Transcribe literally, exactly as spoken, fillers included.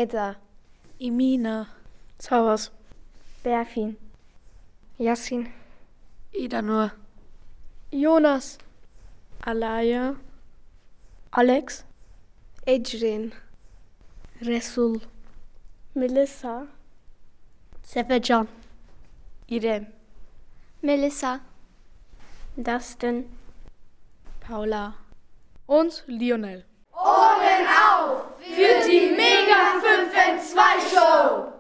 Edda, Emine, Zavas, Berfin, Yassin, Idanur, Jonas, Alaya, Alex, Ecrin, Resul, Melissa, Sefecan, İrem, Melissa, Dustin, Paula und Lionel. Ohren auf für die Mega fünf in zwei Show!